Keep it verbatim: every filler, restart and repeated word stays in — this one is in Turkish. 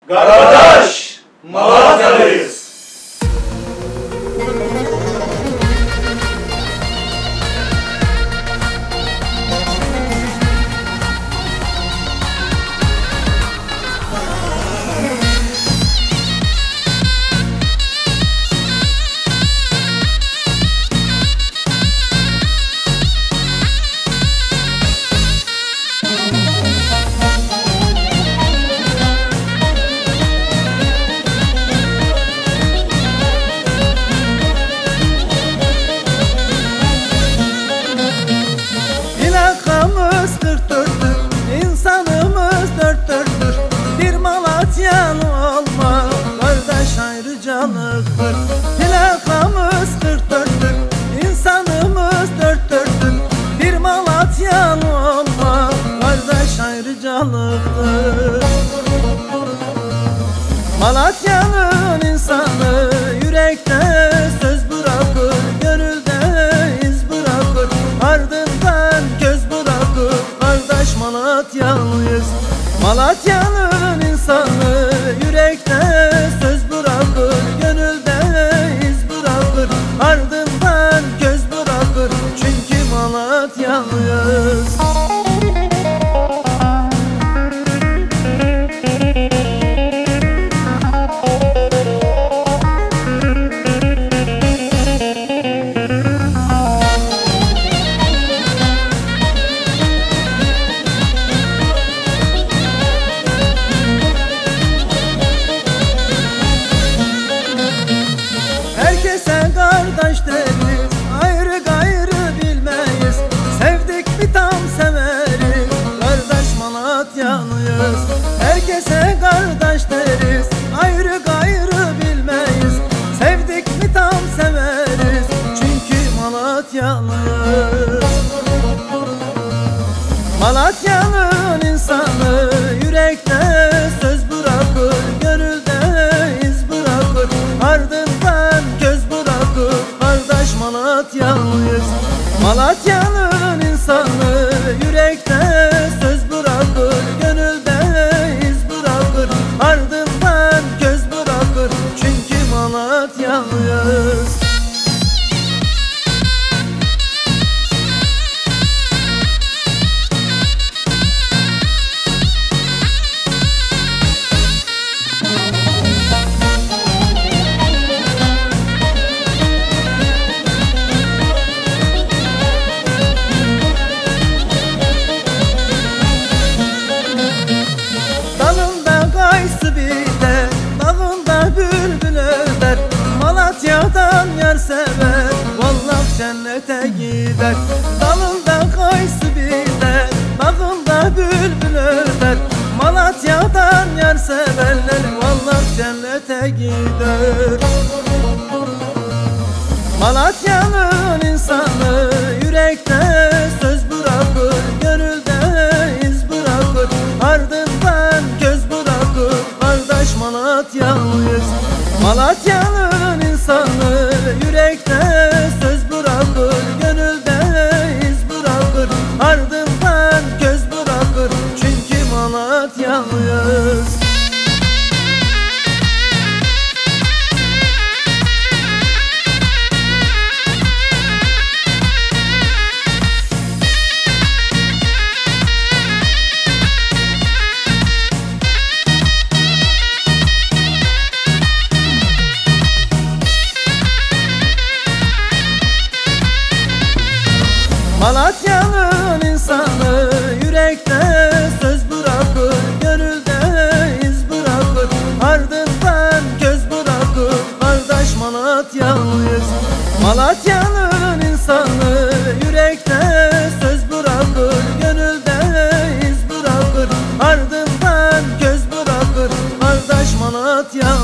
Kardeş, Malatyalıyız. Ayrıcalıktır. Plakamız kırk dörttür, insanımız dört dörttür. Bir Malatyalı olma, kardeş ayrıcalıktır. Malatya'nın insanı yürekte söz bırakır, gönülde iz bırakır, ardından göz bırakır. Kardeş Malatyalıyız. Malatya'nın insanı yürekte söz bırakır, gönülde iz bırakır, ardından göz bırakır. Çünkü Malatyalıyız. Herkese kardeş deriz, ayrı gayrı bilmeyiz. Sevdik bir tam severiz, kardeş Malatyalıyız. Herkese kardeş deriz, ayrı gayrı bilmeyiz. Sevdik bir tam severiz, çünkü Malatyalıyız. Malatya'nın insanı yürekte söz bırakır, gönülde iz bırakır, ardından göz bırakır. Kardeş Malatyalıyız. Malatya'nın insanı yürekte söz bırakır, gönülde iz bırakır, ardından göz bırakır. Çünkü Malatyalıyız. Malatya'dan yar sever, vallahi cennete gider. Dalında kayısı biter, bağında bülbül öter. Malatya'dan yar severler, vallahi cennete gider. Malatya'nın insanı yürekte söz bırakır, gönülde iz bırakır, ardından göz bırakır. Kardeş Malatyalıyız. Malatya'nın insanı yürekte söz bırakır, gönülde iz bırakır, ardından göz bırakır. Çünkü Malatyalıyız. Malatya'nın insanı yürekte söz bırakır, gönülde iz bırakır, ardından göz bırakır. Kardeş Malatyalıyız. Malatya'nın insanı yürekte söz bırakır, gönülde iz bırakır, ardından göz bırakır. Kardeş Malatya